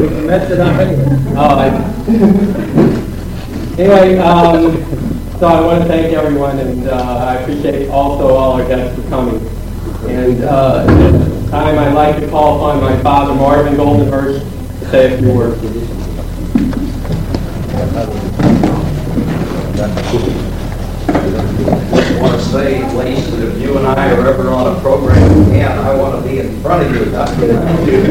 messed it up anyway. Anyway, so I want to thank everyone, and I appreciate also all our guests for coming. And at this time, I'd like to call upon my father, Marvin Goldenhurst, to say a few words. I want to say, Lacey, that if you and I are ever on a program again, I want to be in front of you, not behind you.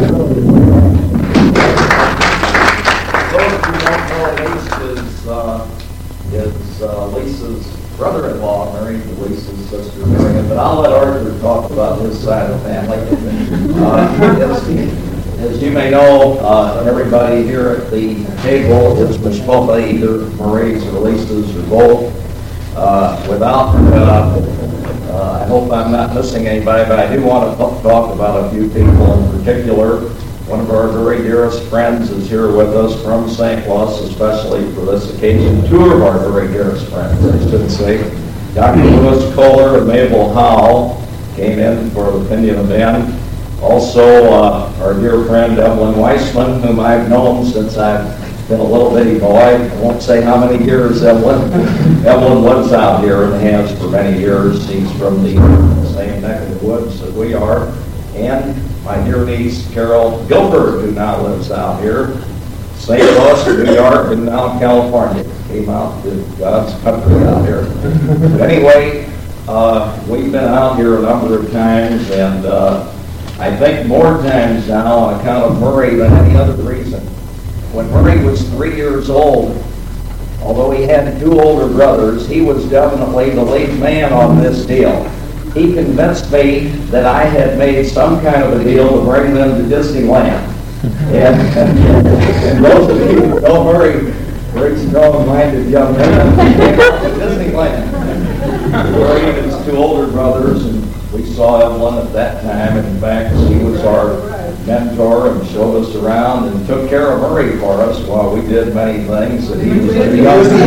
Those who don't know, Lace is Lisa's brother-in-law, married to Lisa's sister, Marion. But I'll let Arthur talk about his side of the family. As you may know, everybody here at the table is Mishpocha, either Marie's or Lisa's or both. I hope I'm not missing anybody, but I do want to talk about a few people in particular. One of our very dearest friends is here with us from St. Louis, especially for this occasion. Two of our very dearest friends, I should say. Dr. Louis Kohler and Mabel Howell came in for the opinion of Ben. Also, our dear friend Evelyn Weissman, whom I've known since I've been a little bitty boy. I won't say how many years Evelyn lives out here and has for many years. She's from the same neck of the woods that we are. And my dear niece, Carol Gilbert, who now lives out here, St. Louis, New York, and now California. Came out to God's country out here. But anyway, we've been out here a number of times, and I think more times now on account of Murray than any other reason. When Murray was 3 years old, although he had two older brothers, he was definitely the lead man on this deal. He convinced me that I had made some kind of a deal to bring them to Disneyland. And those of you who know Murray, very strong-minded young man, came out to Disneyland. Murray and his two older brothers, and we saw Evelyn at that time. In fact, he was our mentor and showed us around and took care of Murray for us while we did many things that he was the youngest.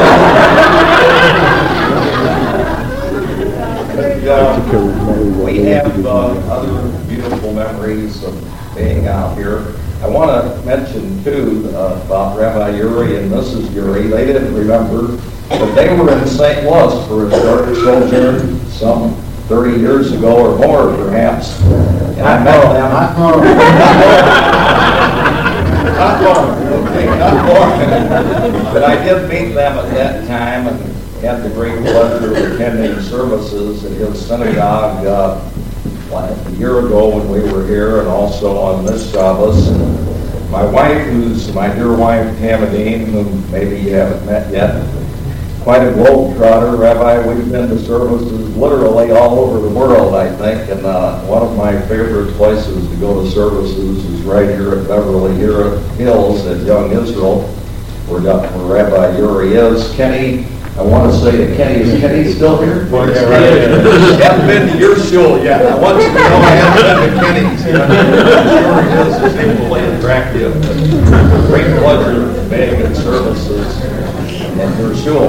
We have other beautiful memories of being out here. I want to mention, too, about Rabbi Uri and Mrs. Uri. They didn't remember, but they were in St. Louis for a short sojourn some 30 years ago or more, perhaps. And I met them. Not far. But I did meet them at that time and had the great pleasure of attending services at his synagogue a year ago when we were here, and also on this Shabbos. My wife, who's my dear wife, Hamadine, whom maybe you haven't met yet, quite a globetrotter, Rabbi. We've been to services literally all over the world, I think, and one of my favorite places to go to services is right here at Beverly Hills at Young Israel, where Rabbi Uri is. Kenny, I want to say to Kenny, is Kenny still here? I haven't been to your shul yet. I want you to know I haven't been to Kenny's. Uri is equally attractive. Great pleasure being in services and your shul.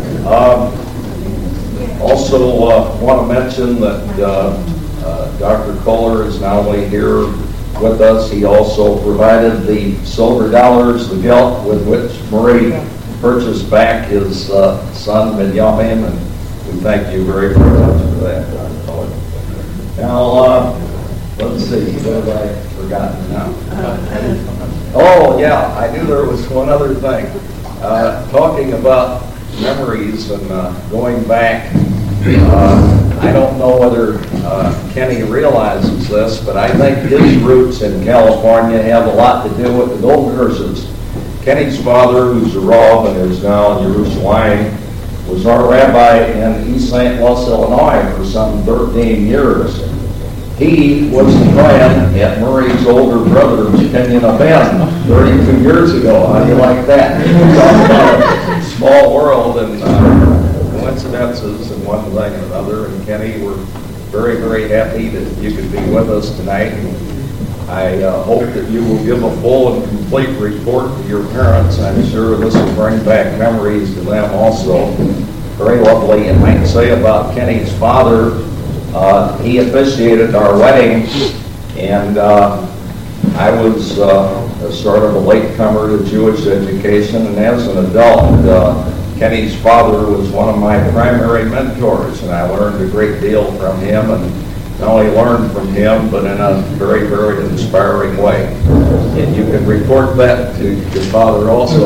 Also want to mention that Dr. Kohler is not only here with us, he also provided the silver dollars, the gilt with which Murray purchased back his son Benjamin, and we thank you very, very much for that, Dr. Kohler. Now, let's see, what have I forgotten now? Oh, yeah, I knew there was one other thing. Talking about memories and going back, I don't know whether Kenny realizes this, but I think his roots in California have a lot to do with the Goldenhursts. Kenny's father, who's a Rav and is now in Jerusalem, was our rabbi in East St. Louis, Illinois for some 13 years. He was the friend at Murray's older brother's opinion of Ben 32 years ago. How do you like that? Talk about a small world and coincidences and one thing and another. And Kenny, we're very, very happy that you could be with us tonight. And I hope that you will give a full and complete report to your parents. I'm sure this will bring back memories to them also. Very lovely. And I can say about Kenny's father, he officiated our wedding, and I was sort of a latecomer to Jewish education, and as an adult, Kenny's father was one of my primary mentors, and I learned a great deal from him, and not only learned from him, but in a very, very inspiring way. And you can report that to your father also.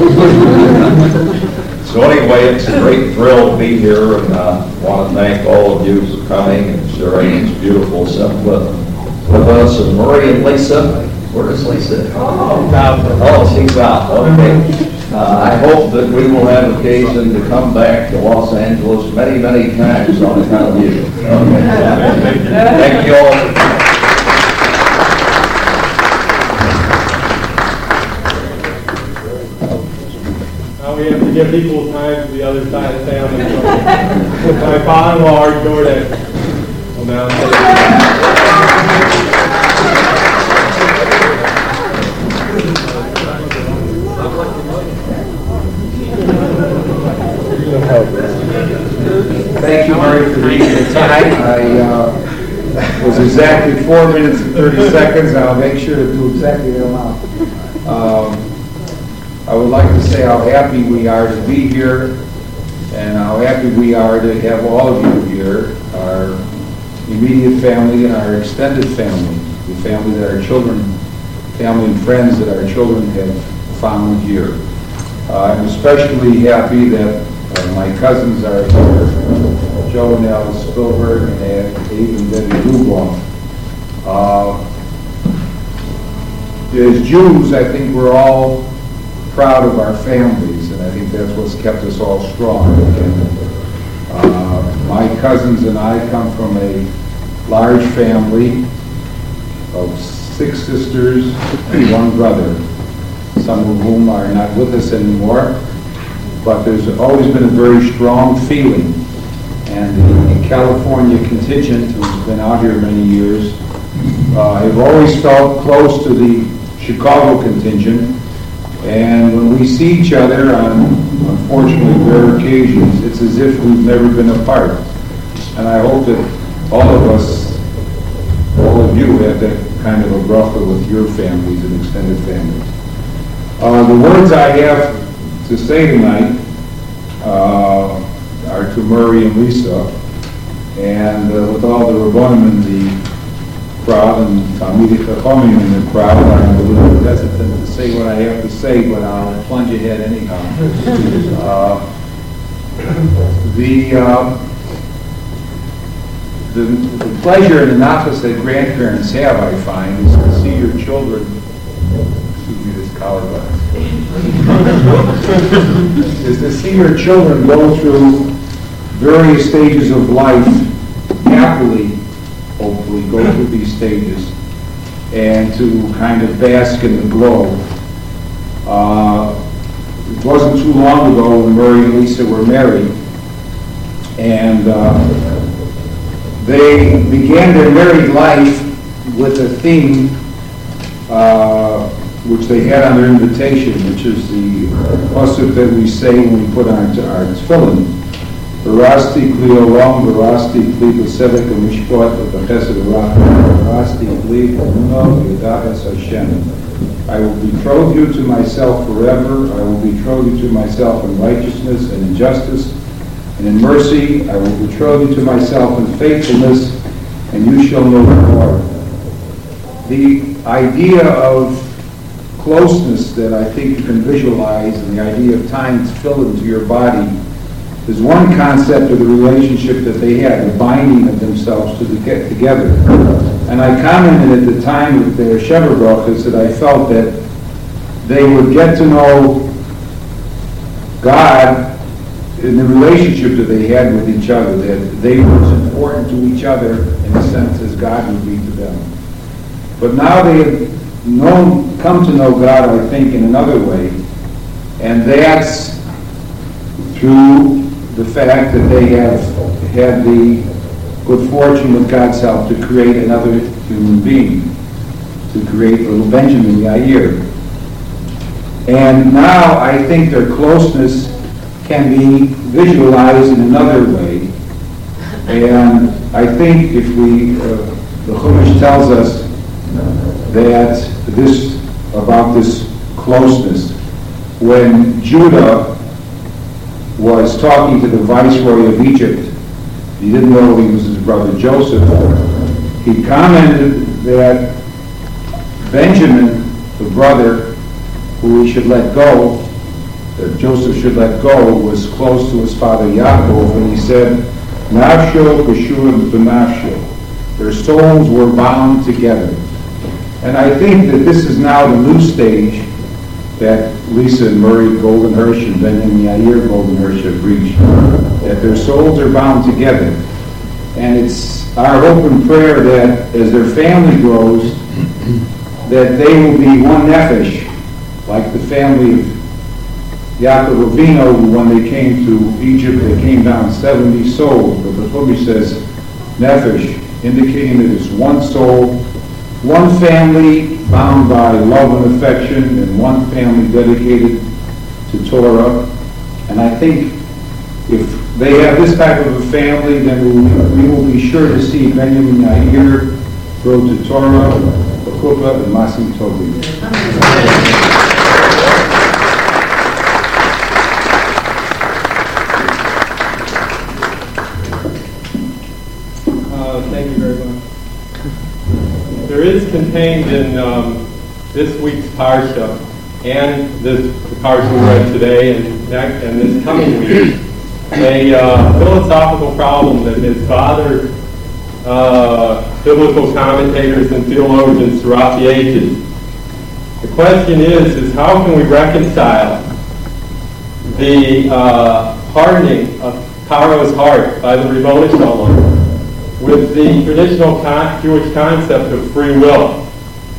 So anyway, it's a great thrill to be here, and I want to thank all of you for coming and sharing this beautiful symphony with us. And Murray and Lisa, where is Lisa? Oh, she's out. Okay. I hope that we will have occasion to come back to Los Angeles many, many times on account of you. Okay. Thank you all. Now we have to give equal time to the other side of town. My father-in-law, Art Jordan, will now Thank you, Murray, for being here tonight. I was exactly 4 minutes and 30 seconds, and I'll make sure to do exactly the amount. I would like to say how happy we are to be here, and how happy we are to have all of you here, our immediate family and our extended family, the family that our children, family and friends that our children have found here. I'm especially happy that my cousins are here, Joe and Alice Spielberg and Abe and Debbie Lugoff. As Jews, I think we're all proud of our families, and I think that's what's kept us all strong. My cousins and I come from a large family of 6 sisters and 1 brother, some of whom are not with us anymore. But there's always been a very strong feeling, and the California contingent, who's been out here many years, have always felt close to the Chicago contingent, and when we see each other on, unfortunately, rare occasions, it's as if we've never been apart. And I hope that all of us, all of you, have that kind of a bracha with your families and extended families. The words I have to say tonight are to Murray and Lisa, and with all the Rabbanim in the crowd and Talmidei Chachamim in the crowd, I'm a little bit hesitant to say what I have to say, but I'll plunge ahead anyhow. The pleasure and the nachas that grandparents have, I find, is to see your children. Excuse me, this collar button. Is to see your children go through various stages of life happily, hopefully go through these stages, and to kind of bask in the glow. It wasn't too long ago when Murray and Lisa were married, and they began their married life with a theme which they had on their invitation, which is the pasuk that we say when we put on our tefillin. Verasti kli olam, verasti kli b'sedek u'mishpat v'chesed v'rachmah, verasti kli emunah v'yadaches Hashem. I will betroth you to myself forever. I will betroth you to myself in righteousness and in justice and in mercy. I will betroth you to myself in faithfulness, and you shall know the Lord. The idea of closeness that I think you can visualize, and the idea of tying tefillin to your body, is one concept of the relationship that they had, the binding of themselves together. And I commented at the time with their Sheva brachas that I felt that they would get to know God in the relationship that they had with each other, that they were as important to each other in a sense as God would be to them. But now they have come to know God, I think, in another way, and that's through the fact that they have had the good fortune with God's help to create another human being, to create little Benjamin Yair. And now I think their closeness can be visualized in another way. And I think if the Chumash tells us about this closeness. When Judah was talking to the viceroy of Egypt, he didn't know he was his brother Joseph. He commented that Benjamin, the brother who he should let go, that Joseph should let go, was close to his father Yaakov, and he said, Nafsho Kashur B'nafsho. Their souls were bound together. And I think that this is now the new stage that Lisa and Murray Goldenhirsch and Benjamin Yair Goldenhirsch have reached, that their souls are bound together. And it's our hope and prayer that as their family grows, that they will be one nefesh, like the family of Yaakov Avinu, who when they came to Egypt, they came down 70 souls. But the Chumash says nefesh, indicating that it's one soul, one family bound by love and affection, and one family dedicated to Torah. And I think if they have this type of a family, then we will be sure to see Benjamin Yair grow to Torah, B'chuppah, and Masim Tovim. Thank you very much. There is contained in this week's Parsha and this Parsha we read today and this coming week a philosophical problem that has bothered biblical commentators and theologians throughout the ages. The question is how can we reconcile the hardening of Paro's heart by the Ribbono Shel Olam with the traditional Jewish concept of free will?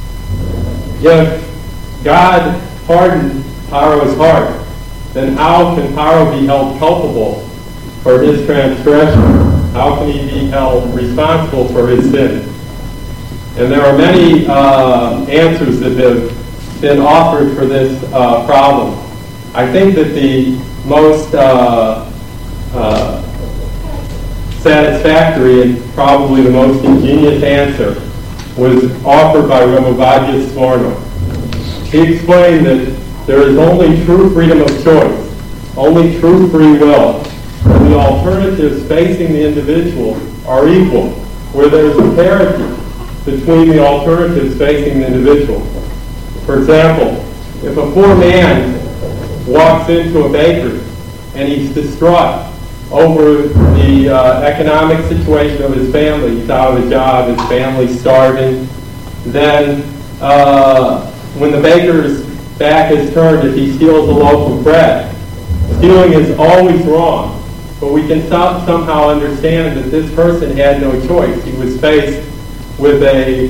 If God hardened Paro's heart, then how can Paro be held culpable for his transgression? How can he be held responsible for his sin? And there are many answers that have been offered for this problem. I think that the most satisfactory and probably the most ingenious answer was offered by Rav Ovadia Sforno. He explained that there is only true freedom of choice, only true free will, when the alternatives facing the individual are equal, where there is a parity between the alternatives facing the individual. For example, if a poor man walks into a bakery and he's distraught over the economic situation of his family, he's out of a job, his family's starving, then when the baker's back is turned, if he steals a loaf of bread, stealing is always wrong. But we can somehow understand that this person had no choice. He was faced with a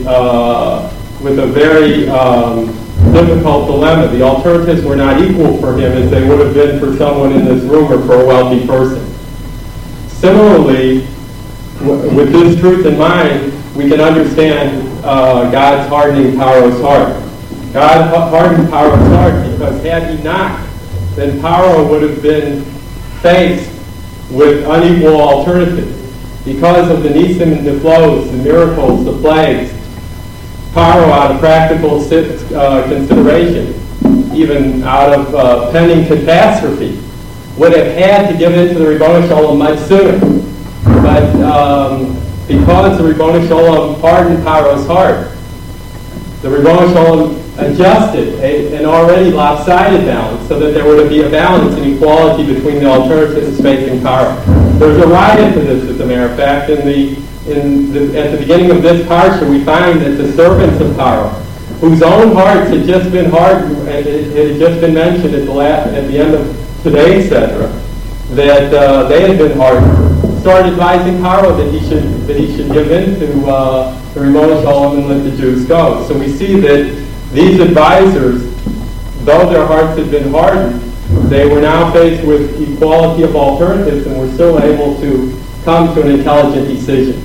very difficult dilemma. The alternatives were not equal for him as they would have been for someone in this room or for a wealthy person. Similarly, with this truth in mind, we can understand God's hardening Paro's heart. God hardened Paro's heart because had he not, then Paro would have been faced with unequal alternatives. Because of the nisim and niflos, the miracles, the plagues, Paro, out of practical consideration, even out of pending catastrophe, would have had to give in to the Ribbono Shel Olam much sooner. But because the Ribbono Shel Olam hardened Paro's heart, the Ribbono Shel Olam adjusted an already lopsided balance so that there would be a balance and equality between the alternatives facing Paro. There's a riot to this, as a matter of fact. At the beginning of this parsha, we find that the servants of Paro, whose own hearts had just been hardened, and it had just been mentioned at the end of today's Sedra, that they had been hardened, started advising Paro that he should give in to the Ribbono Shel Olam and let the Jews go. So we see that these advisors, though their hearts had been hardened, they were now faced with equality of alternatives and were still able to come to an intelligent decision.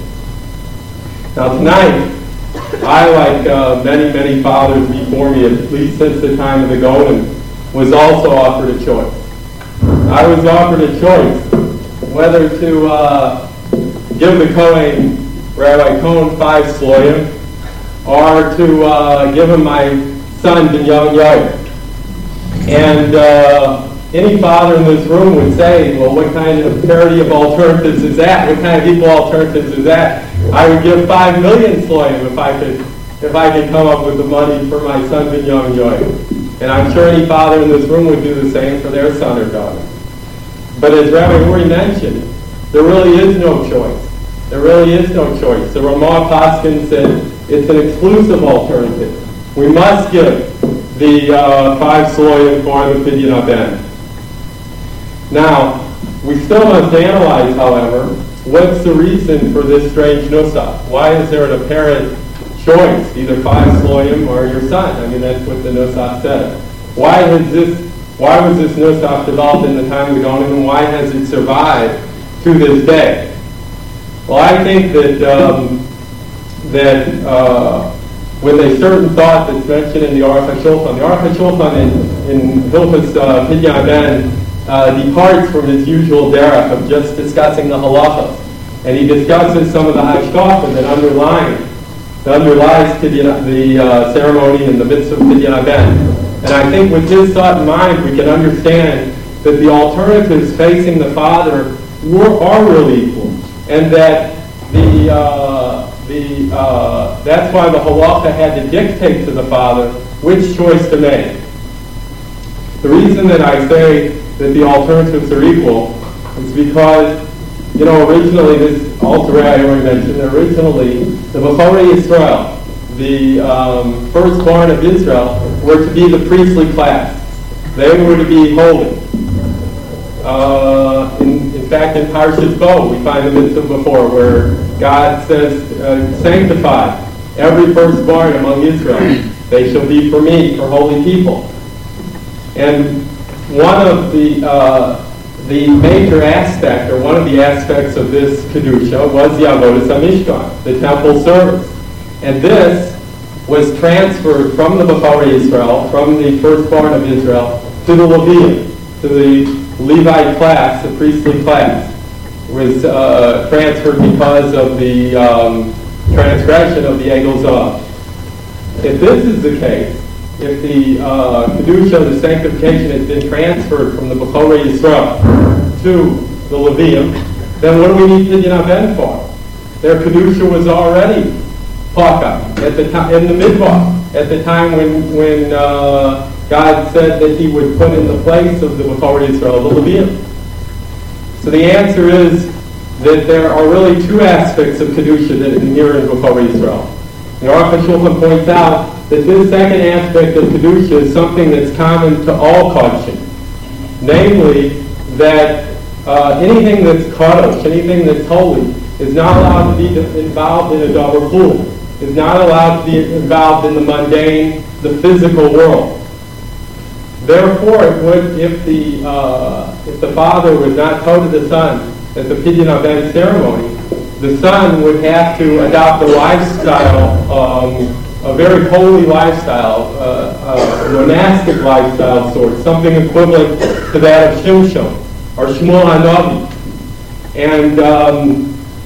Now tonight, I, like many, many fathers before me, at least since the time of the Golden, was also offered a choice. I was offered a choice whether to give the Kohen, Rabbi Cohen, 5 sloyim, are to give him my son, Binyamin Yair. And any father in this room would say, well, what kind of parity of alternatives is that? What kind of equal alternatives is that? I would give 5 million Sloyim if I could come up with the money for my son, Binyamin Yair. And I'm sure any father in this room would do the same for their son or daughter. But as Rabbi Uri mentioned, there really is no choice. There really is no choice. The Ramah Paskin said it's an exclusive alternative. We must give the 5 Sloyim for the Pidyon Haben. Now, we still must analyze, however, what's the reason for this strange nusach? Why is there an apparent choice, either 5 Sloyim or your son? I mean, that's what the nusach says. Why was this nusach developed in the time we don't, and why has it survived to this day? Well, I think that with a certain thought that's mentioned in the Aruch HaShulchan in Hilchos Pidyon Haben departs from his usual derech of just discussing the halachas, and he discusses some of the hashkafas that underlies the ceremony and the mitzvah of Pidyon Haben. And I think with his thought in mind, we can understand that the alternatives facing the father are really equal, and that that's why the halacha had to dictate to the father which choice to make. The reason that I say that the alternatives are equal is because, originally, this also I already mentioned, originally the B'chorei Yisrael, the firstborn of Israel, were to be the priestly class. They were to be holy. In fact, in Parshas Bo, we find the mitzvah before where God says, sanctify every firstborn among Israel. They shall be for me, for holy people. And one of the major aspect, or one of the aspects of this Kedusha was the Avodas HaMishkan, the temple service. And this was transferred from the B'chorei Yisrael, from the firstborn of Israel, to the Leviim, to the Levite class, the priestly class. It was transferred because of the transgression of the Egel Zav. If this is the case, if the Kedusha, the sanctification, has been transferred from the B'chorei Yisrael to the Leviim, then what do we need Pidyon Haben for? Their Kedusha was already Paka at the time in the Midbar, at the time when God said that He would put in the place of the B'chorei Yisrael the Leviim. So the answer is that there are really 2 aspects of Kedusha that inhere in B'chorei Yisrael. The Aruch HaShulchan points out that this second aspect of Kedusha is something that's common to all Kodesh. Namely, that anything that's Kodesh, anything that's holy, is not allowed to be involved in a davar chul, is not allowed to be involved in the mundane, the physical world. Therefore, it would, if the father was not told to the son at the Pidyon Haben ceremony, the son would have to adopt a lifestyle, a very holy lifestyle, a monastic lifestyle sort, something equivalent to that of Shimshon or Shmuel HaNavi. And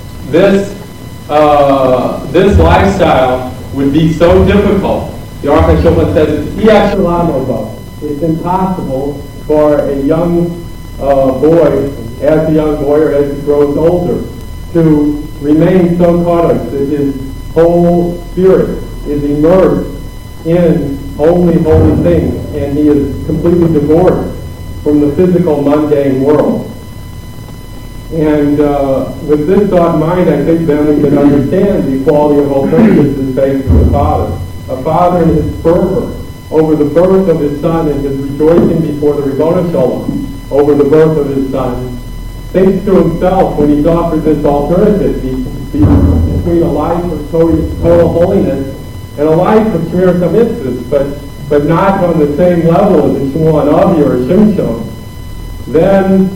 this lifestyle would be so difficult. The Aruch HaShulchan says it's impossible for a young boy, as a young boy or as he grows older, to remain so caught up that his whole spirit is immersed in holy things, and he is completely divorced from the physical, mundane world. And with this thought in mind, I think then we can understand the equality of alternatives in facing the father. A father in his fervor over the birth of his son and his rejoicing before the Ribono Shalom over the birth of his son thinks to himself when he's offered this alternative between a life of total holiness and a life of Shmiras HaMitzvahs, but not on the same level as a Shmuel HaNavi or a Shimshon, then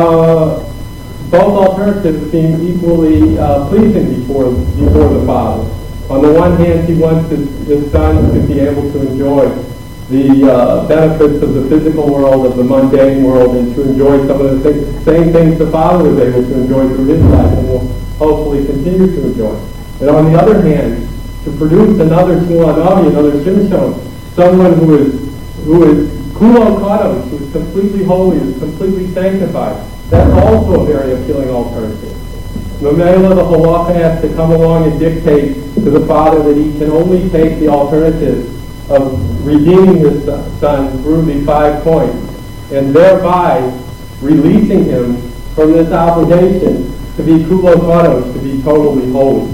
both alternatives seem equally pleasing before the father. On the one hand, he wants his son to be able to enjoy the benefits of the physical world, of the mundane world, and to enjoy some of the same things the father was able to enjoy through his life and will hopefully continue to enjoy. And on the other hand, to produce another Shmuel Hanavi, another Shimshon, someone who is kulo kadosh, who is completely holy, who is completely sanctified. That's also a very appealing alternative. Mamela, the halacha, has to come along and dictate to the father that he can only take the alternative of redeeming his son through the 5 points, and thereby releasing him from this obligation to be kulo kadosh, to be totally holy.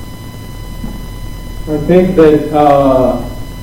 I think that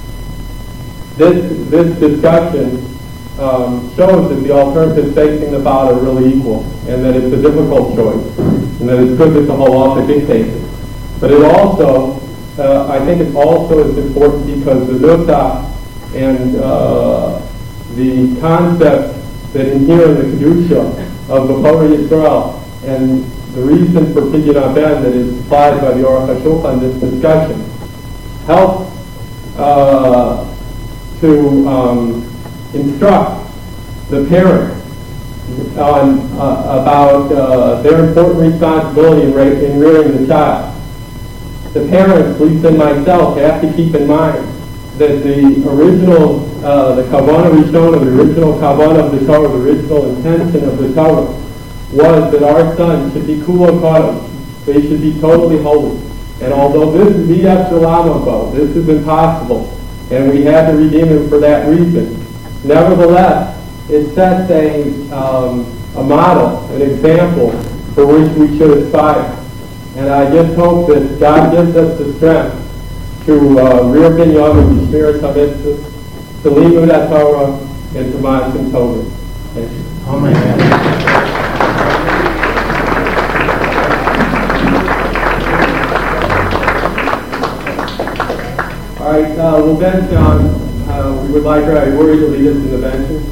this discussion shows that the alternatives facing the father are really equal, and that it's a difficult choice, and that it's good that the halacha dictates it. But it also, I think it also is important because the nusach and the concept that inhere in the kedusha of B'chorei Yisrael and the reason for Pidyon Ben that is supplied by the Aruch HaShulchan in this discussion helps to instruct the parents on about their important responsibility in rearing the child. The parents, Lisa and myself, have to keep in mind that the original, the kavanah rishonah, the original kavanah of the Torah, the original intention of the Torah, was that our sons should be kulo kadosh. They should be totally holy. And although this is midas shalom, this is impossible, and we had to redeem him for that reason, nevertheless, it sets a model, an example for which we should aspire. And I just hope that God gives us the strength to rear binyamin, to shmir hamitzvos, to limud haTorah, and to ma'asim tovim. Thank you. Amen. All right, we'll bench on. We would like Rabbi Uri to lead us in the benching.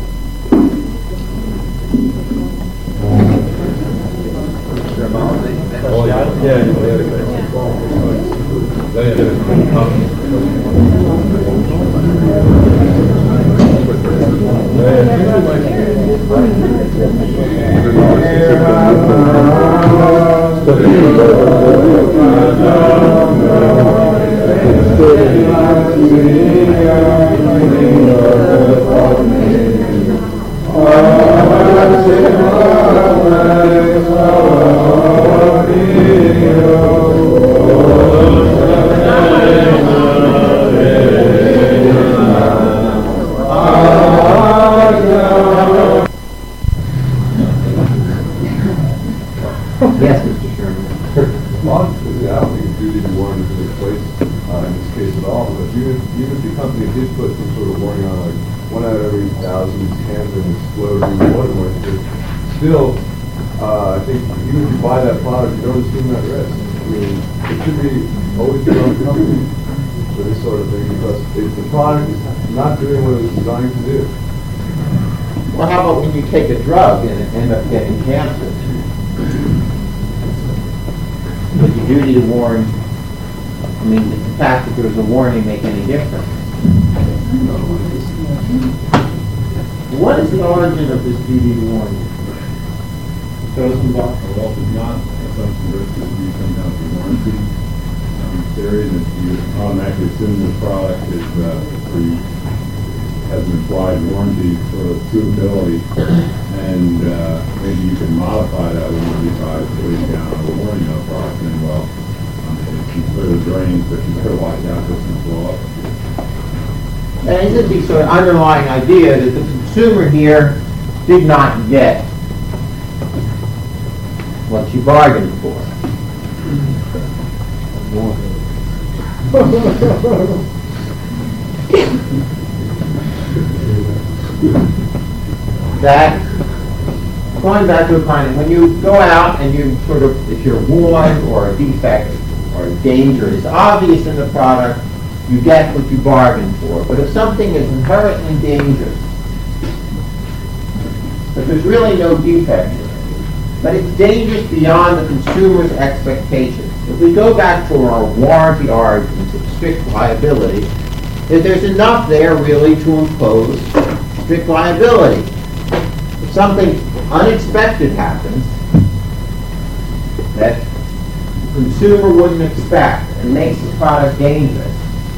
Yes, Mr. Sherman. Obviously, I don't think a duty to warn is in place in this case at all, but even if the company did put some sort of warning on, like 1 out of every 1,000 cans that explode in the water moisture, still, I think even if you buy that product, you don't assume that risk. I mean, it should be always your own company for this sort of thing, because if the product is not doing what it's designed to do. Well, how about when you take a drug and end up getting cancer? Does the duty to warn, I mean, does the fact that there's a warning make any difference? What is the origin of this duty to warn? Well, it's not assumption risk that you come down to warranty theory that you automatically assume the product is has an implied warranty sort of suitability, and maybe you can modify that warranty by putting down a warning on the product, and well, if you clear the drains, but you better watch out this can blow up. And isn't the sort of underlying idea that the consumer here did not get what you bargained for? That, going back to a kind, when you go out and you sort of, if you're warned or a defect or a danger is obvious in the product, you get what you bargained for. But if something is inherently dangerous, but there's really no defect in it, but it's dangerous beyond the consumer's expectations. If we go back to our warranty arguments of strict liability, that there's enough there really to impose strict liability. If something unexpected happens that consumer wouldn't expect and makes the product dangerous,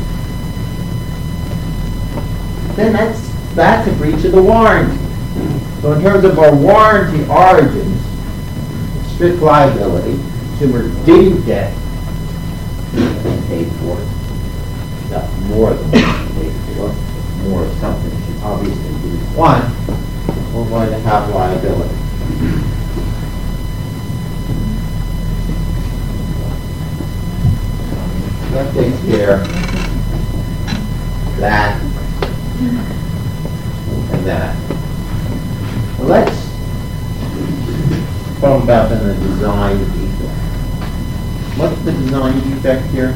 then that's a breach of the warranty. So in terms of our warranty origins, strict liability, consumer didn't get paid for it. Got more than paid for, more of something she obviously didn't want. We're going to have liability. That takes care of that and that. Well, let's talk about then the design defect. What's the design defect here?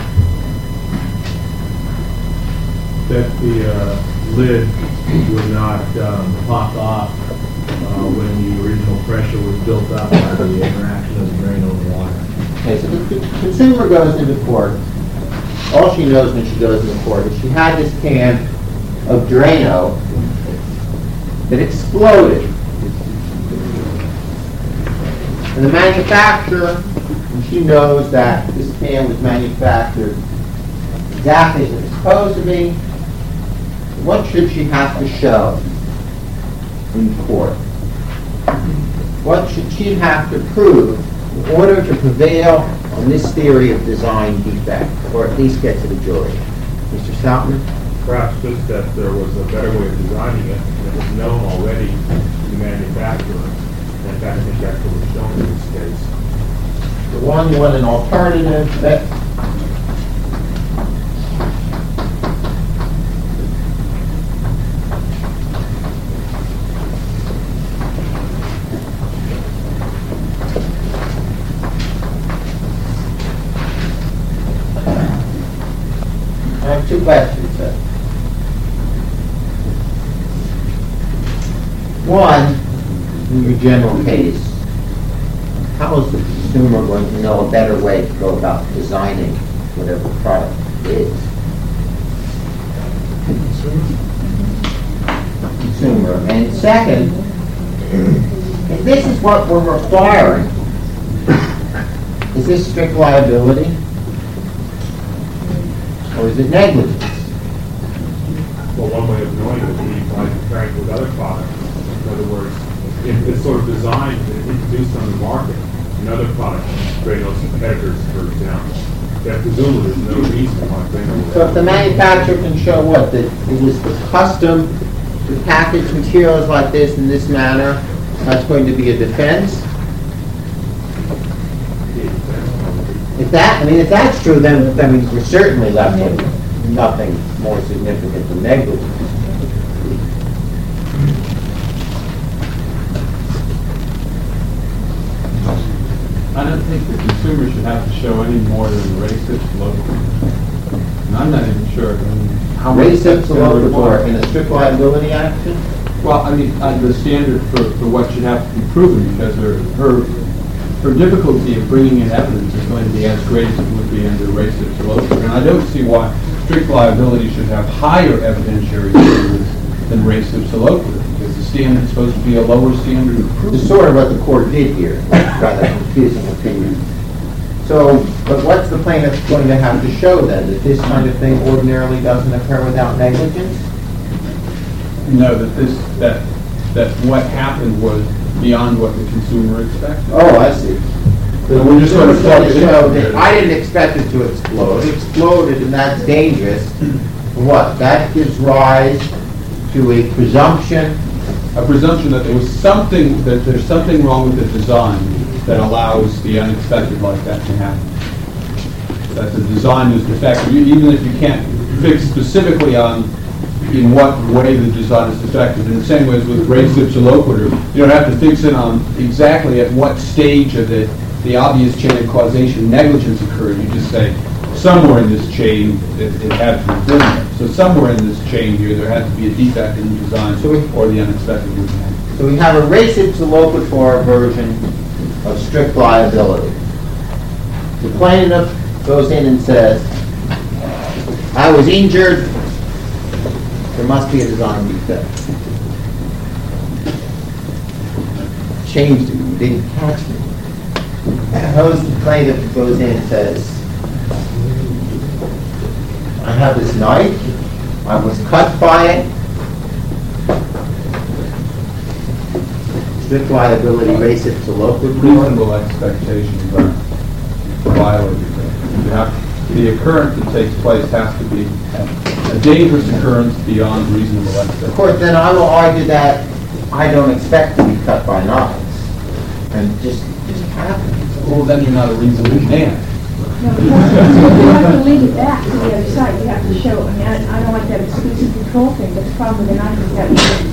That the lid would not pop off when the original pressure was built up by the interaction of the drain over water. Okay, so the consumer goes into court. All she knows when she goes into court is she had this can of Drano that exploded. And the manufacturer, and she knows that this can was manufactured exactly as it was supposed to be, what should she have to show in court? What should she have to prove in order to prevail on this theory of design defect, or at least get to the jury? Mr. Stoutman? Perhaps just that there was a better way of designing it that was known already to the manufacturer. And that I think that's what was shown in this case. The one you want an alternative that I have two questions, sir. One, in your general case, how is the consumer going to know a better way to go about designing whatever the product is? Consumer. And second, if this is what we're requiring, is this strict liability? Or is it negligence? Well, one way of knowing it would be by comparing with other products. In other words, if it's sort of designed and introduced on the market, another product, Drano's competitors, for example, that presumably there's no reason why Drano would. So if the manufacturer can show what? That it was the custom to package materials like this in this manner, that's going to be a defense? If that's true, then we're certainly left with nothing more significant than negligence. I don't think the consumer should have to show any more than the racist logo. And I'm not even sure how much Racist logo in a strict liability action? Well, I mean, the standard for what should have to be proven, because her difficulty of bringing in evidence is going to be as great as it would be under racist logo. And I don't see why strict liability should have higher evidentiary standards than racist logo, because the standard is supposed to be a lower standard of proof. It's sort of what the court did here, rather confusing opinion. So, but what's the plaintiff going to have to show then? That this kind of thing ordinarily doesn't occur without negligence? No, that what happened was beyond what the consumer expected. Oh, I see. So we're just going to plug it in. show that I didn't expect it to explode. It exploded, and that's dangerous. What? That gives rise to a presumption. A presumption that there was something, that there's something wrong with the design that allows the unexpected like that to happen. That the design is defective, even if you can't fix specifically on in what way the design is defective. In the same way as with res ipsa loquitur, you don't have to fix it on exactly at what stage of the obvious chain of causation negligence occurred. You just say, somewhere in this chain it had to have been there. So somewhere in this chain here there had to be a defect in the design or the unexpected would happen. So we have a res ipsa loquitur version of strict liability. The plaintiff goes in and says, I was injured, there must be a design defect. Changed it, you didn't catch me. Suppose the plaintiff goes in and says, I have this knife, I was cut by it. Strict liability, raise it to local court. Reasonable expectations are violated. The occurrence that takes place has to be a dangerous occurrence beyond reasonable Of expectation. course, then I will argue that I don't expect to be cut by knives. And it just happens. Well, then you're not a reasonable man. No, you have to link it back to the other side. You have to show, I mean, I don't like that exclusive control thing, but the problem with the knife is that,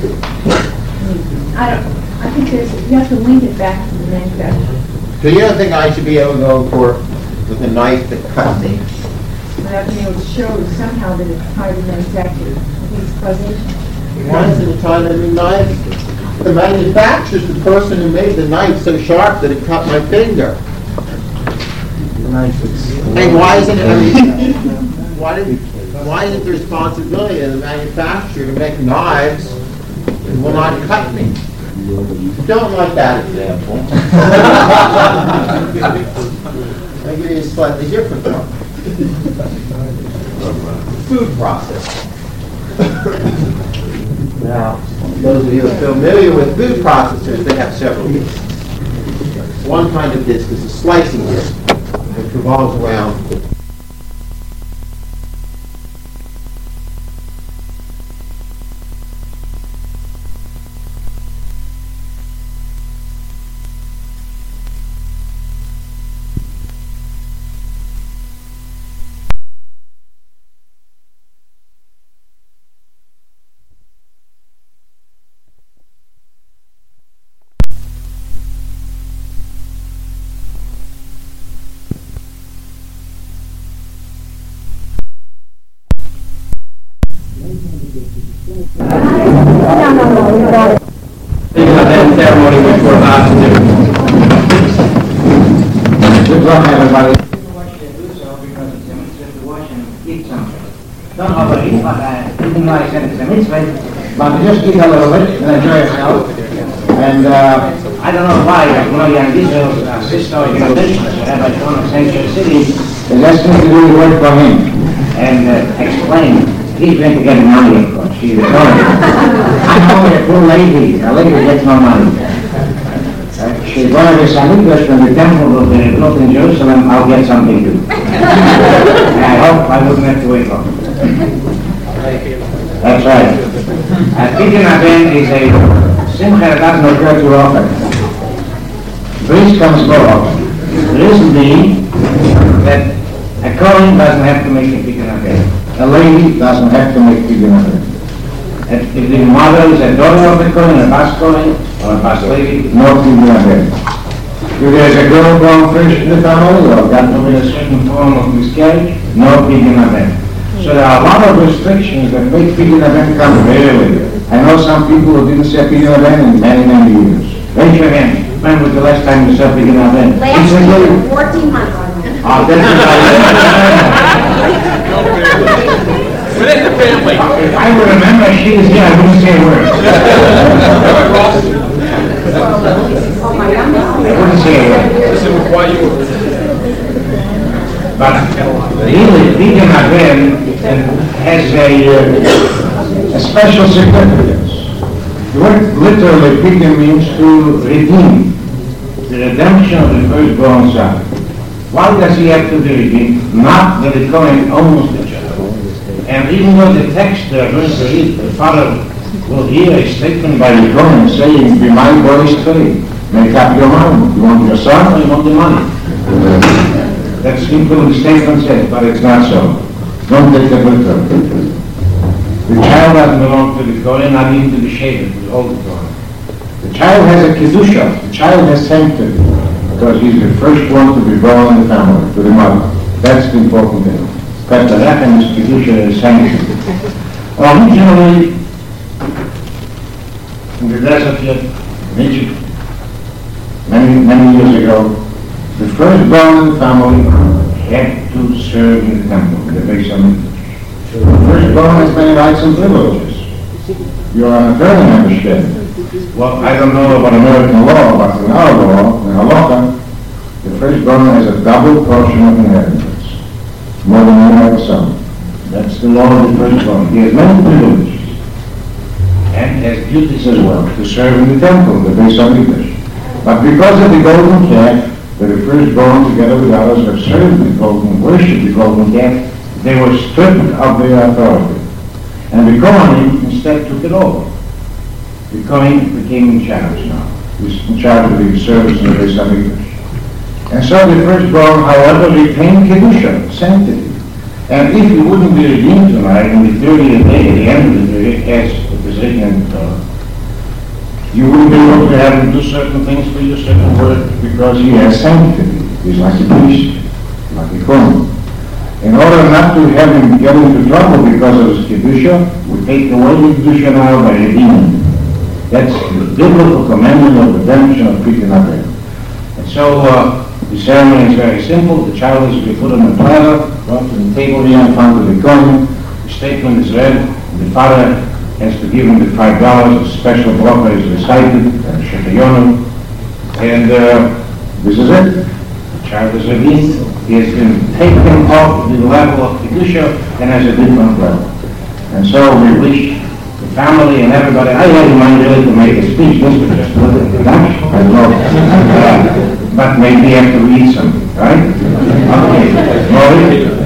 I think you have to link it back to the manufacturer. So you don't think I should be able to go for with a knife that cut me? Without being able to show somehow that it's part of the manufacturer. I think it's causation. Why is it a time that the knife? The manufacturer's the person who made the knife so sharp that it cut my finger. And why isn't it? I mean, why isn't the responsibility of the manufacturer to make knives that will not cut me? Don't like that example. I'll give you a slightly different one. Food processing. Now, those of you who are familiar with food processors, they have several discs. One kind of disc is a slicing disc, which revolves around That ceremony which we're about to do. Good luck, everybody. Don't overeat, but even though I said it's a mitzvah, but just eat a little bit and enjoy yourself. And I don't know why, you know, young Israel, sister, you know, Rabbi Cohen of Sanctuary City, is asking to do the work for him and explain. He's going to get money, of course. She's I'm only a poor lady. A lady gets no money. She's one of the Samitas from the temple of the Lord in Jerusalem. I'll get something too. And I hope I wouldn't have to wait long. That's right. Pidyon Haben is a simcha that doesn't occur too often. Breeze comes more often. The reason being that a Kohen doesn't have to make a Pidyon Haben. A lady doesn't have to make Pidyon Haben. If the mother is a daughter of the Kohen, a Bas Kohen, or a Bas Levi, no Pidyon Haben. If there's a girl born first in the family, or got to be a certain form of miscarriage, no Pidyon Haben. So there are a lot of restrictions that make Pidyon Haben come very late. I know some people who didn't say Pidyon Haben in many, many years. Raise your hand. When was the last time you saw Pidyon Haben? Last year, 14 months. Oh, that's Within the family. If I would remember she was here, I wouldn't say a word. Oh, my God. I wouldn't say a word. Listen with what you were. But really, Pidyon Haben has a special significance. The word literally Pidyon means to redeem, the redemption of the firstborn son. Why does he have to be redeemed? Not that the Kohen owns the child. And even though the text they are going to read, the father will hear a statement by the Kohen saying, "Be my boy's trade. Make up your mind. You want your son or you want the money?" That's simply what the statement says, but it's not so. Don't take the literal. The child doesn't belong to the Kohen, not even to the Shevet, to the old Kohen. The child has a kedusha. The child has sanctity, because he's the first one to be born in the family, to the mother. That's the important thing. But the reference kedusha is sanctity. Originally, in the desert here, in Egypt, many years ago, the firstborn in the family had to serve in the temple, in the Beis Hamikdash. The firstborn has many rights and privileges. You're an attorney, I understand. Well, I don't know about American law, but in our law, in Halakha, The firstborn has a double portion of inheritance, more than any other son. That's the law of the firstborn. He has many privileges and has duties as well to serve in the temple, the Beis Hamikdash. But because of the golden calf, that the firstborn together with others have served the golden, worshipped the golden calf, they were stripped of their authority. And the Kohanim instead took it over. The Kohen became in charge now. He's in charge of the service in the Beis Hamikdash. And so the firstborn, however, retained Kedusha, sanctity. And if you wouldn't be redeemed tonight, in the 30th day, at the end of the day, as it is written in the Torah, you wouldn't be able to have him do certain things for you, certain work, because he has sanctity. He's like a priest, like a Kohen. In order not to have him get into trouble because of his Kedusha, we take away the Kedusha now by redeeming him. That's the biblical commandment of redemption of Prit Hadar. And so the ceremony is very simple. The child is to be put on a platter, brought to the table here in front of the Kohen. The statement is read. The father has to give him the $5. A special bracha is recited, Shechayonu. And this is it. The child is redeemed. He has been taken off the level of Kedusha and has a different level. And so we wish the family and everybody, I had in mind really to make a speech, this was just a little introduction, I know. But maybe you have to read something, right? Okay, Maury?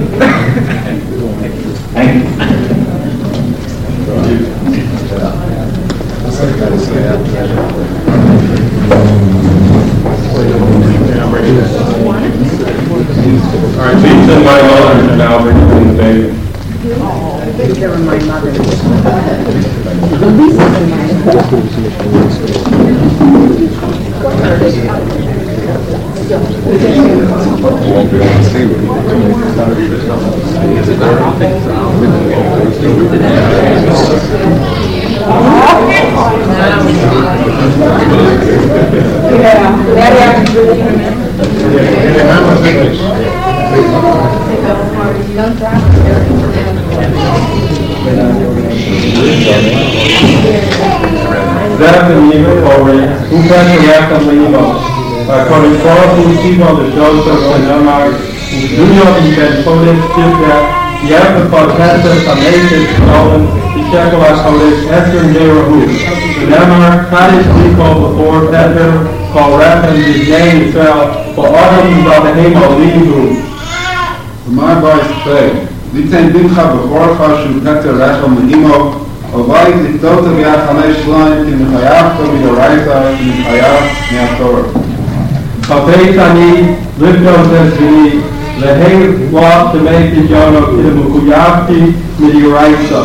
Thank you. All right, please send my mother and now bring you in the baby. They were my mother. Zaken Yimel Ori, Upan Yakam Limo, according to people the Joseph and Omar, New York in Ben Polis, Tilka, Yakam Podcaster, Amazing, Nolan, the Shekolas Polis, Esther and Jerahu, the Namar, Kaddish Liko before Peter, called Raphan, his name Israel, for Adam and Babahim Olivu. My voice say, Litain Bimcha before Chashu Peter Rachel Mahimo, Obait Liktota Biat Hamesh Line, in Hayafto Midoraita, in Hayaf Neator. Chavei Tani, Lifto Zesvini, Lehei Wap to make the Jono, Kidamukuyavti, Midoraita.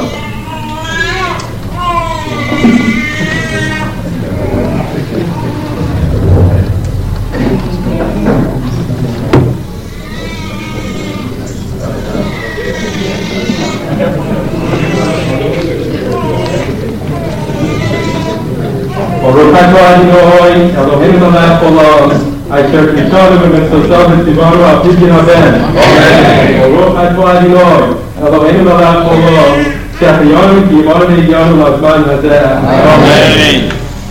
Elohim Melech Olam, Asher Kishonu V'Mitzvotav V'Tzivonu Al-Pidyon Haben. Baruch Atah Adonai, Elohim Melech Olam, Shechayonu K'yimonu V'Yonu L'Zman Hazeh. Amen.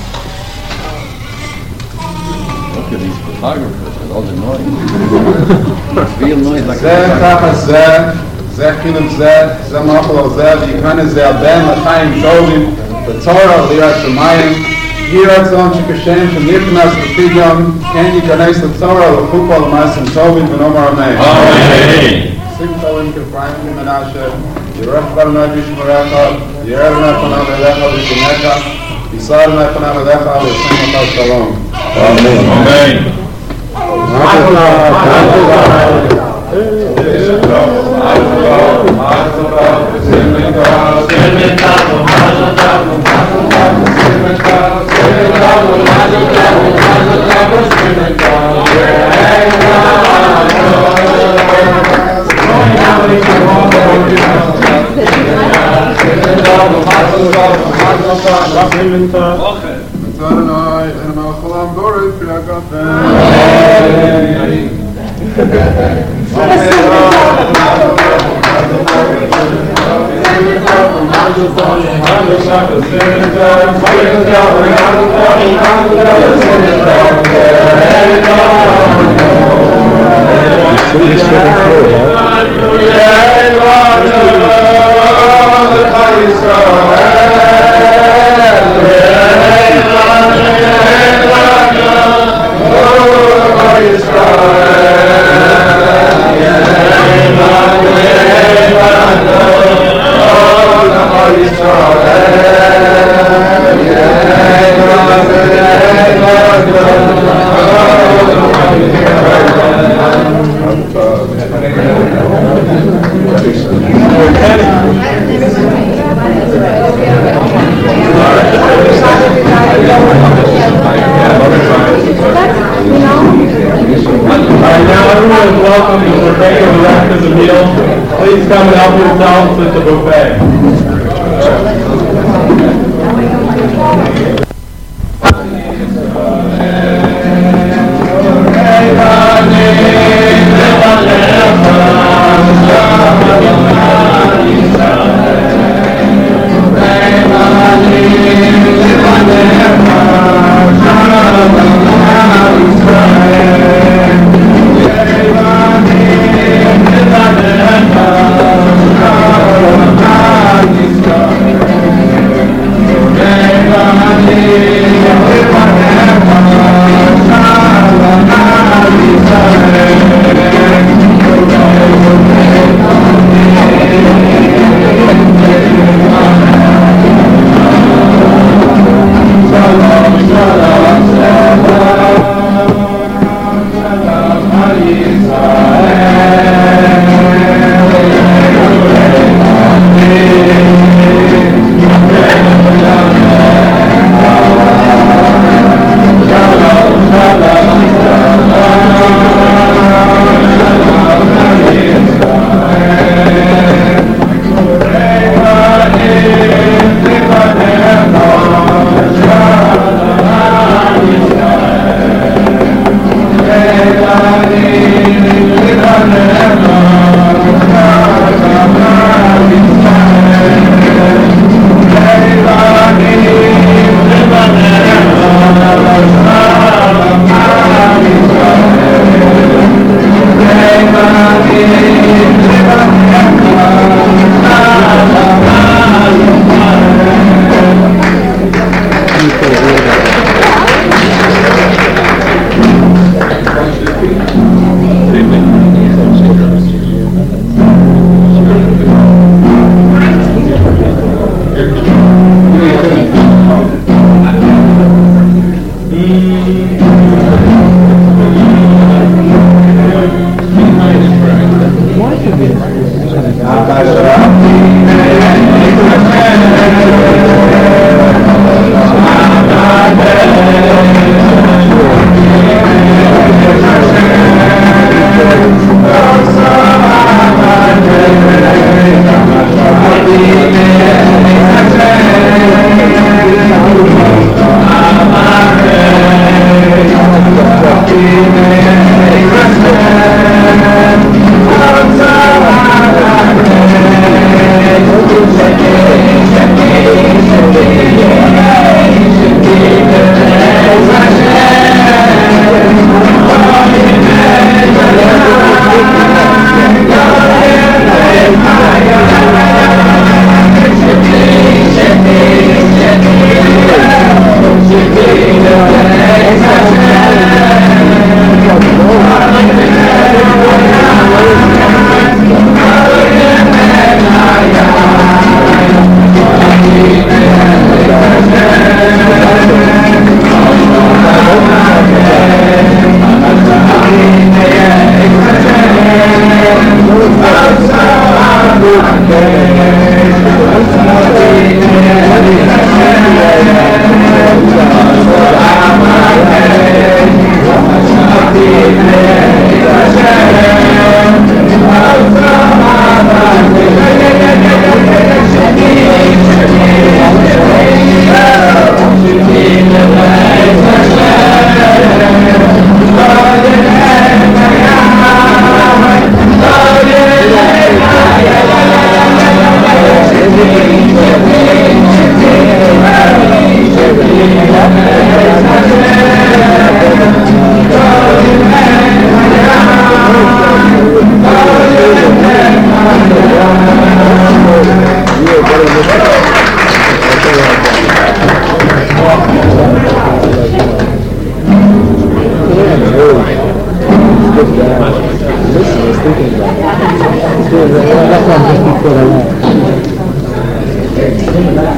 Look at these photographers with all the noise. Real noise like זה חילוב זה מאכל זה, ויקרא זה הבן לחיים טובים, בתורה וליראת שמיים, יהי רצון שכשם שנכנס לפדיון, כן ייכנס לתורה לחופה למעשים טובים ונאמר אמן. שמחה ולכפיים למנשה, יברך בנו וישמרך, יראה לנו פניו אליך ושמך, יישא לנו פניו אליך וישם לך שלום. אמן. Please come and help yourselves with the buffet.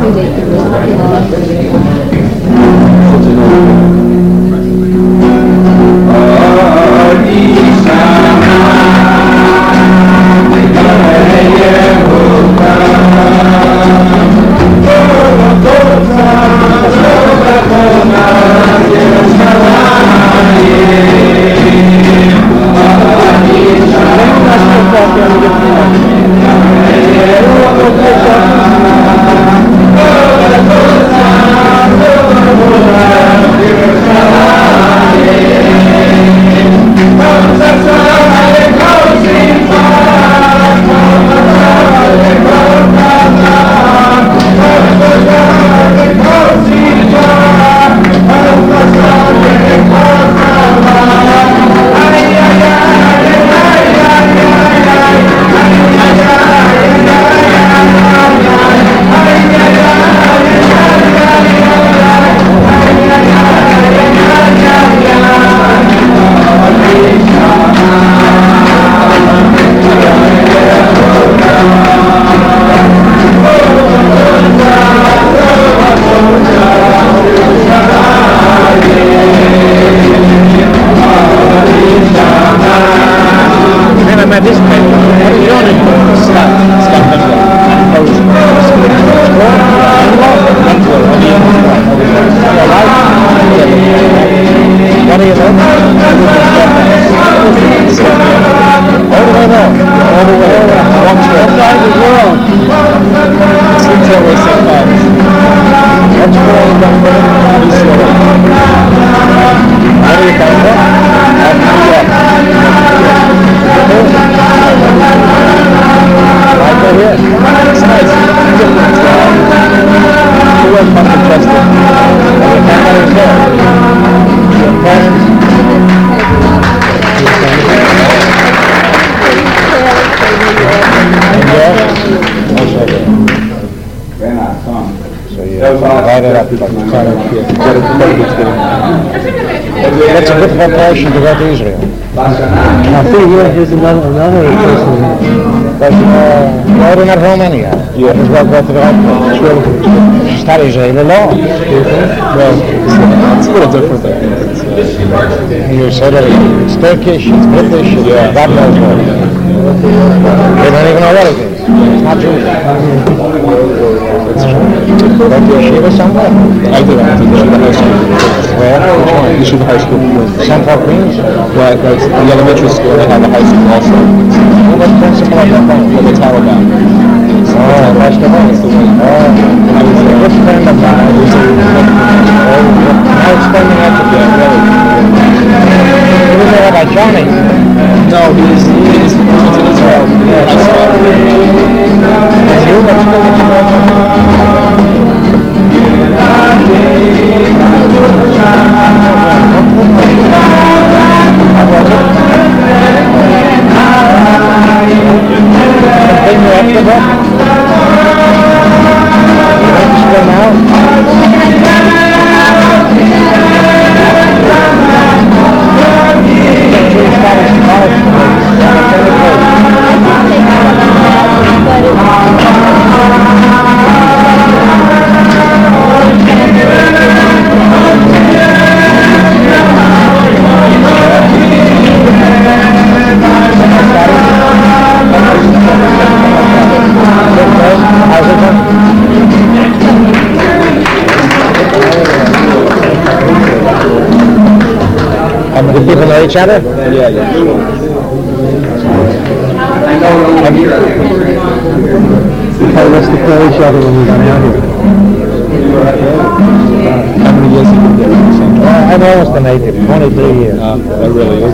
That's a good preparation to go to Israel. Now, see, here's another person. But you're not home anyhow. Yeah. As well go to the right place. Study Israeli law. Well, it's a little different. You said it's Turkish, it's British, God knows what. They don't even know what it is. It's not Jewish. It's true. Go to yeshiva somewhere? I did. I went to yeshiva high school. Where? Which one? Yeshiva high school. St. Paul Queens? Right, that's the elementary school. They have a high school also. Who was principal at that point? The Taliban. Oh, that's the one. That's the one. Oh, I was a good friend of mine. Now it's spending out to get really. You didn't know about Johnny? No, he's in Israel. Yeah, I saw him. And you, what school did you go to? Continue after that? You want to school now? Do people know each other? Yeah. How was to know each other when we got out here? How many years have you been there? I'm almost a native, 23 years. That really is.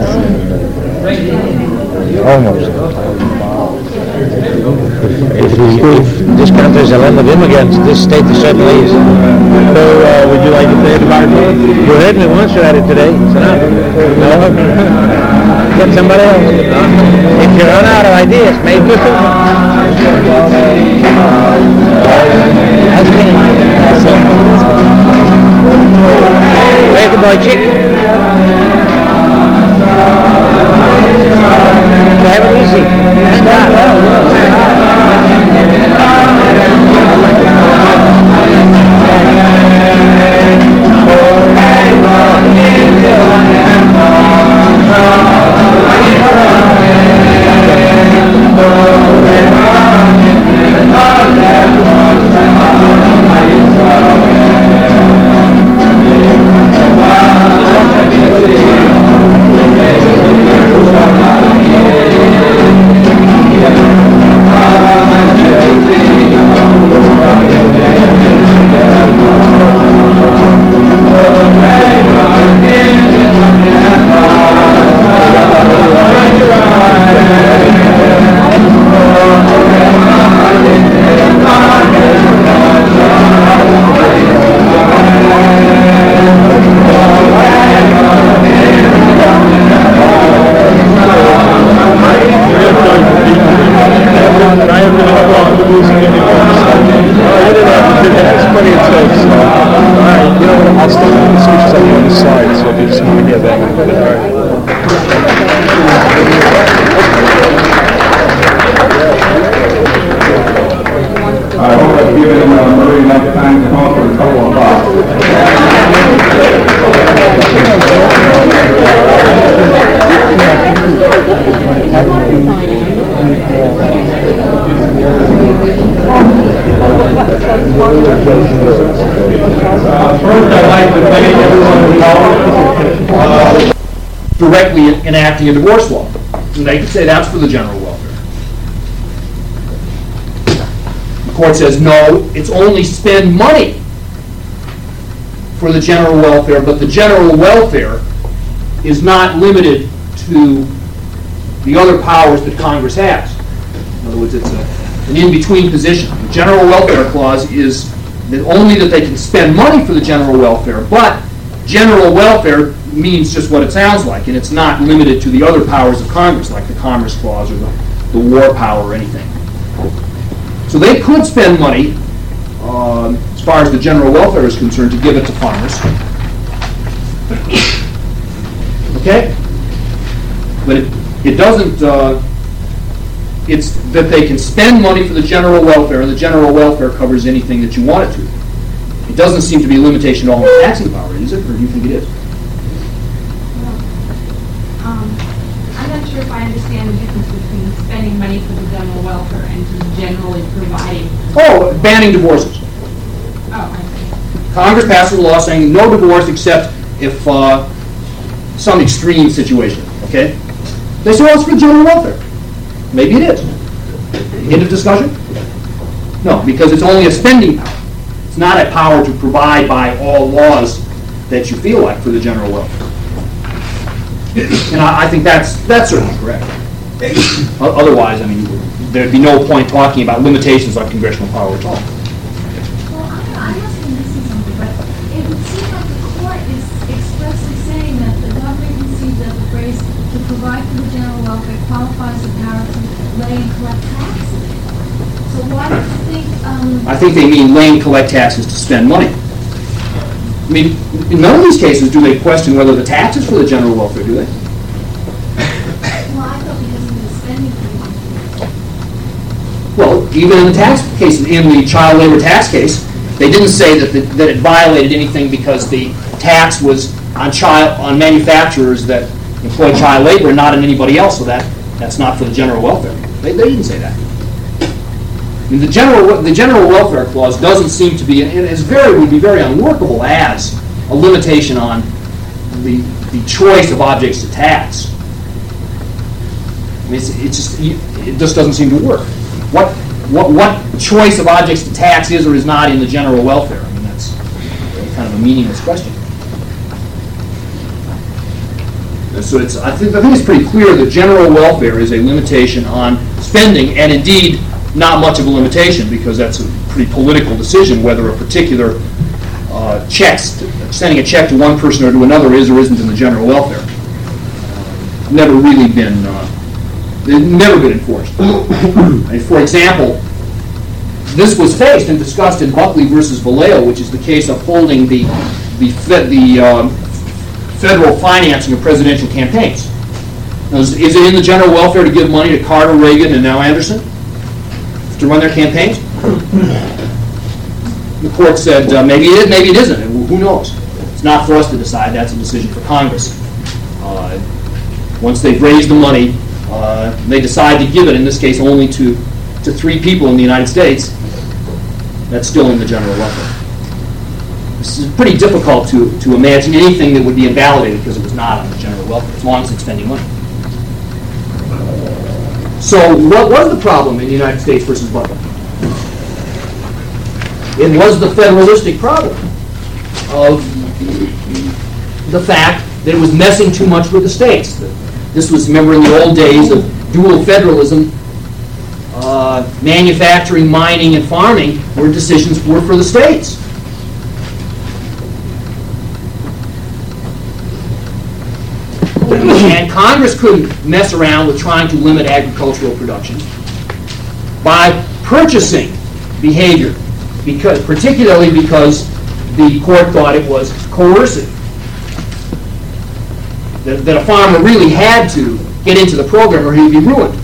Almost. If this country is a land of immigrants, this state is certainly is. So, would you like to say it about it? You heard me once you had it today. So no? Get somebody else. If you run out of ideas, make it. Make a boy chick. Have it easy. Thank God. many it takes. All right, you know, I'll still put the switches on the other side, so if you just want to get that. All right. I hope I've given Murray enough time to come up with a couple of thoughts. First, I'd like to thank everyone involved directly enacting a divorce law. And they could say that's for the general welfare. The court says, no, it's only spend money for the general welfare, but the general welfare is not limited to the other powers that Congress has. In other words, it's an in-between position. The general welfare clause is that only that they can spend money for the general welfare, but general welfare means just what it sounds like, and it's not limited to the other powers of Congress, like the Commerce Clause or the war power or anything. So they could spend money, as far as the general welfare is concerned, to give it to farmers. Okay? But it doesn't, it's that they can spend money for the general welfare, and the general welfare covers anything that you want it to. It doesn't seem to be a limitation at all on taxing power, is it? Or do you think it is? I'm not sure if I understand the difference between spending money for the general welfare and just generally providing. Oh, banning divorces. Oh, I see. Congress passes a law saying no divorce except if some extreme situation, okay? They say, well, it's for general welfare. Maybe it is. End of discussion? No, because it's only a spending power. It's not a power to provide by all laws that you feel like for the general welfare. And I think that's certainly correct. Otherwise, I mean, there'd be no point talking about limitations on congressional power at all. Well, I must be missing something, but it would seem like the court is expressly saying that the government conceives that the phrase "to provide for the general welfare" qualifies the power to lay and collect taxes. So why do you think? I think they mean lay and collect taxes to spend money. I mean, in none of these cases do they question whether the tax is for the general welfare, do they? Well, I thought because of the spending thing. Well, even in the tax case, in the child labor tax case, they didn't say that it violated anything because the tax was on manufacturers that employ child labor and not on anybody else, so that's not for the general welfare. They didn't say that. I mean, the general welfare clause doesn't seem to be, would be very unworkable as a limitation on the choice of objects to tax. I mean, it just doesn't seem to work. What choice of objects to tax is or is not in the general welfare? I mean, that's kind of a meaningless question. So I think it's pretty clear that general welfare is a limitation on spending, and indeed not much of a limitation, because that's a pretty political decision whether a particular sending a check to one person or to another is or isn't in the general welfare. They've never been enforced. For example, this was faced and discussed in Buckley versus Vallejo, which is the case upholding the federal financing of presidential campaigns. Now, is it in the general welfare to give money to Carter, Reagan, and now Anderson to run their campaigns? The court said maybe it is, maybe it isn't. Who knows? It's not for us to decide. That's a decision for Congress. Once they've raised the money, they decide to give it, in this case, only to 3 people in the United States. That's still in the general welfare. This is pretty difficult to imagine anything that would be invalidated because it was not on the general welfare, as long as it's spending money. So what was the problem in the United States versus Buckley? It was the federalistic problem of the fact that it was messing too much with the states. This was, remember, in the old days of dual federalism, manufacturing, mining, and farming decisions were for the states. And Congress couldn't mess around with trying to limit agricultural production by purchasing behavior particularly because the court thought it was coercive. That a farmer really had to get into the program or he'd be ruined.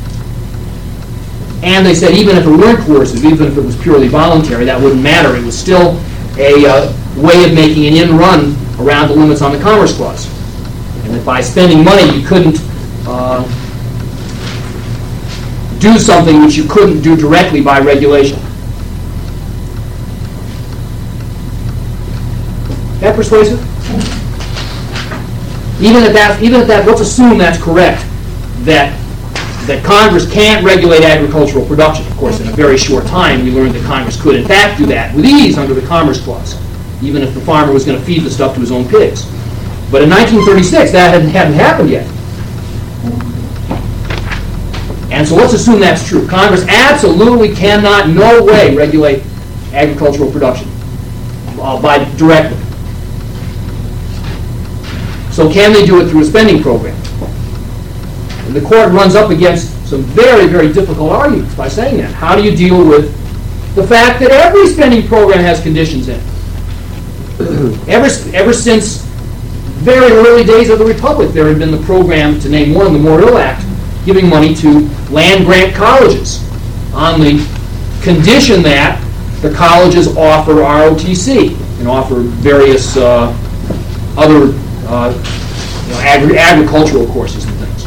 And they said even if it weren't coercive, even if it was purely voluntary, that wouldn't matter. It was still a way of making an in run around the limits on the Commerce Clause. And that by spending money you couldn't do something which you couldn't do directly by regulation. That persuasive? Even at that, let's assume that's correct, that Congress can't regulate agricultural production. Of course, in a very short time, we learned that Congress could, in fact, do that with ease under the Commerce Clause, even if the farmer was going to feed the stuff to his own pigs. But in 1936, that hadn't happened yet. And so let's assume that's true. Congress absolutely cannot, no way, regulate agricultural production directly. So can they do it through a spending program? And the court runs up against some very, very difficult arguments by saying that. How do you deal with the fact that every spending program has conditions in it? Ever since very early days of the Republic, there had been the program, to name one, the Morrill Act, giving money to land-grant colleges on the condition that the colleges offer ROTC and offer various other agricultural courses and things.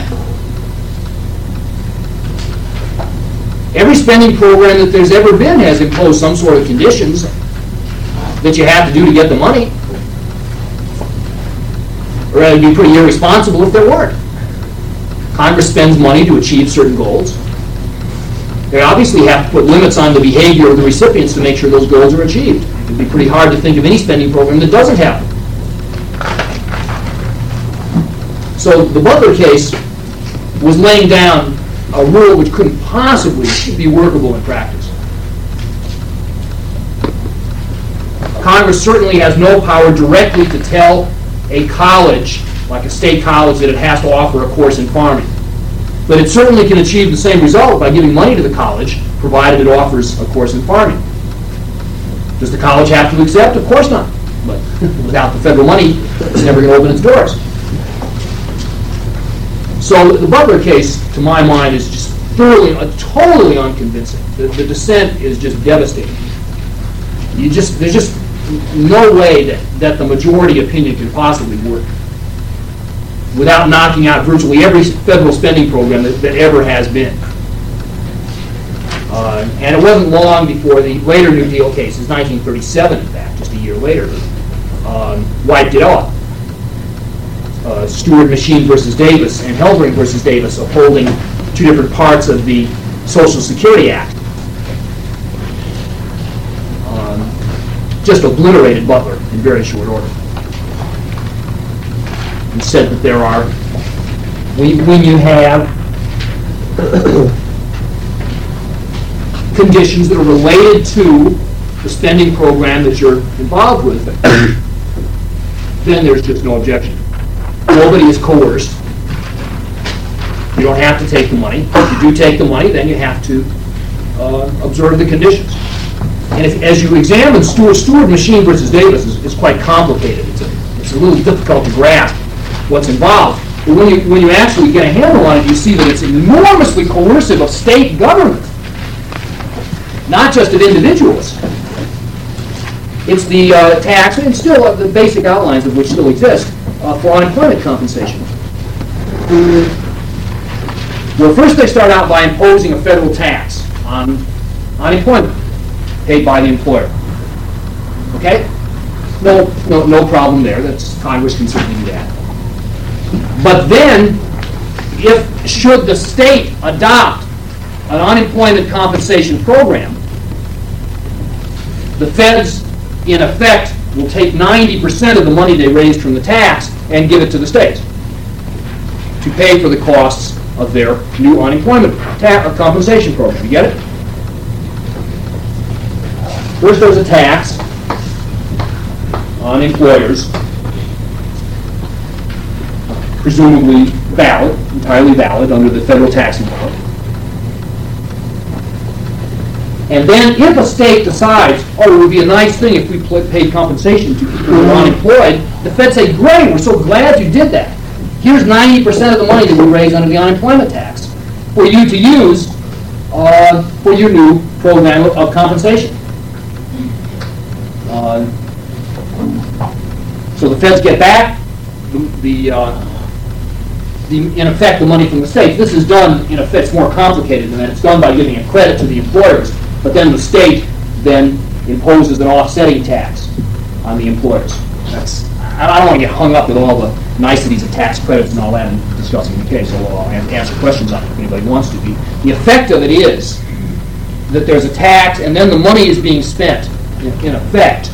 Every spending program that there's ever been has imposed some sort of conditions that you have to do to get the money. Or it would be pretty irresponsible if there weren't. Congress spends money to achieve certain goals. They obviously have to put limits on the behavior of the recipients to make sure those goals are achieved. It would be pretty hard to think of any spending program that doesn't have them. So the Butler case was laying down a rule which couldn't possibly be workable in practice. Congress certainly has no power directly to tell a college, like a state college, that it has to offer a course in farming. But it certainly can achieve the same result by giving money to the college, provided it offers a course in farming. Does the college have to accept? Of course not. But without the federal money, it's never going to open its doors. So the Butler case, to my mind, is just totally unconvincing. The dissent is just devastating. There's just no way that the majority opinion can possibly work without knocking out virtually every federal spending program that ever has been. And it wasn't long before the later New Deal cases, 1937 in fact, just a year later, wiped it off. Stewart Machine versus Davis and Heldring versus Davis upholding two different parts of the Social Security Act. Just obliterated Butler in very short order. And said that there are, when you have conditions that are related to the spending program that you're involved with, then there's just no objection. Nobody is coerced. You don't have to take the money. If you do take the money, then you have to observe the conditions. And as you examine Stewart Machine versus Davis is quite complicated. It's a little difficult to grasp what's involved. But when you actually get a handle on it, you see that it's enormously coercive of state government, not just of individuals. It's the tax, and still the basic outlines of which still exist, for unemployment compensation. Well, first they start out by imposing a federal tax on unemployment paid by the employer. Okay? No problem there. Congress can certainly do that. But then, should the state adopt an unemployment compensation program, the feds, in effect, will take 90% of the money they raised from the tax and give it to the states to pay for the costs of their new unemployment compensation program. You get it? First, there's a tax on employers, presumably valid, entirely valid under the federal taxing law. And then if a state decides, oh, it would be a nice thing if we paid compensation to people who are unemployed, the Fed say, great, we're so glad you did that. Here's 90% of the money that we raise under the unemployment tax for you to use for your new program of compensation. So the feds get back in effect the money from the states. This is done in effect. It's more complicated than that. It's done by giving a credit to the employers, but then the state then imposes an offsetting tax on the employers. I don't want to get hung up with all the niceties of tax credits and all that in discussing the case, although I'll answer questions on it if anybody wants to. The effect of it is that there's a tax, and then the money is being spent, in effect,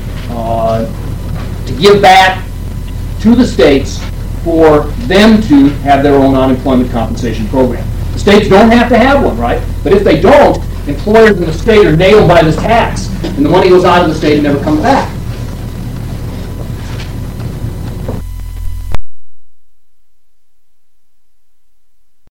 to give back to the states for them to have their own unemployment compensation program. The states don't have to have one, right? But if they don't, employers in the state are nailed by this tax, and the money goes out of the state and never comes back.